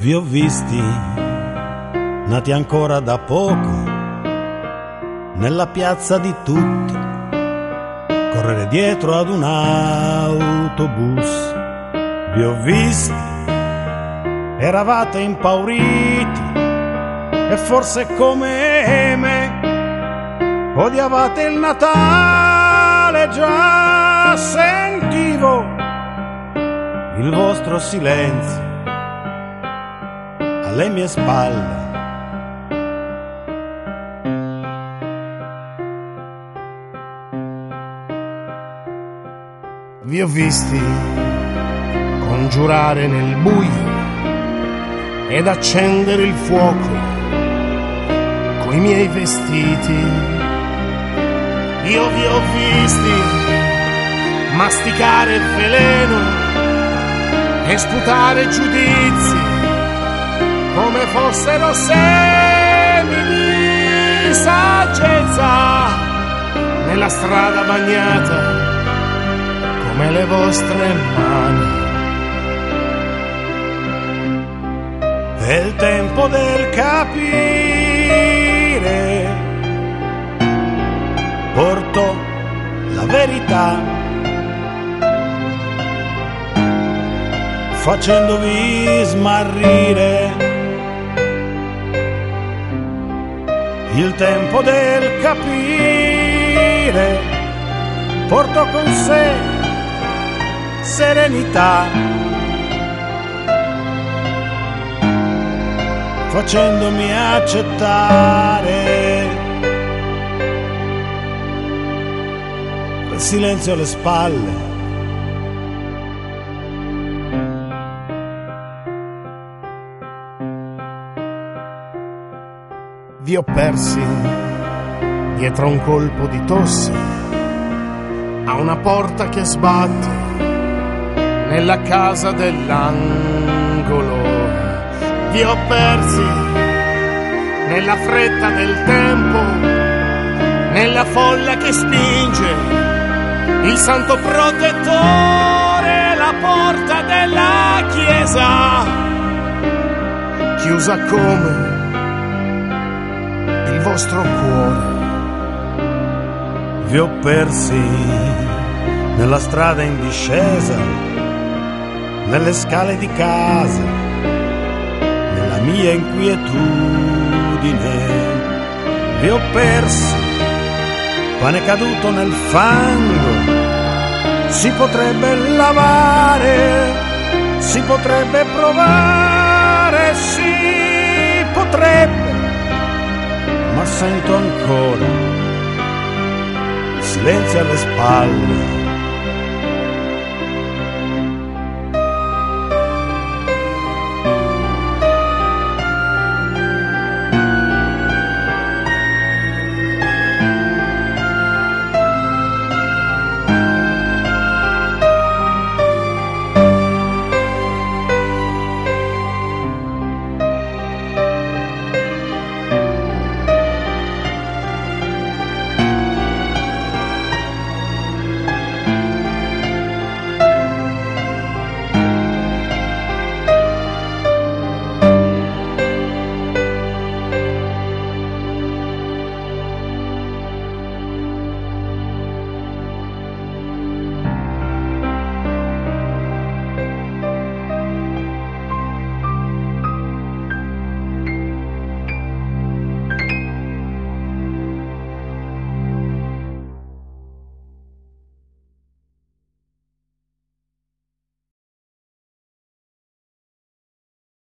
Vi ho visti, nati ancora da poco, nella piazza di tutti, correre dietro ad un autobus. Vi ho visti, eravate impauriti e forse come me odiavate il Natale. Già sentivo il vostro silenzio alle mie spalle. Vi ho visti congiurare nel buio ed accendere il fuoco coi miei vestiti. Io vi ho visti masticare il veleno e sputare giudizi come fossero semi di saggezza nella strada bagnata come le vostre mani. È il tempo del capire, porto la verità, facendovi smarrire. Il tempo del capire porto con sé serenità, facendomi accettare il silenzio alle spalle. Vi ho persi dietro un colpo di tosse a una porta che sbatte nella casa dell'angolo. Vi ho persi nella fretta del tempo, nella folla che spinge il santo protettore, la porta della chiesa chiusa come il vostro cuore. Vi ho persi nella strada in discesa, nelle scale di casa, nella mia inquietudine. Vi ho persi, pane caduto nel fango. Si potrebbe lavare, si potrebbe provare, si potrebbe, ma sento ancora il silenzio alle spalle.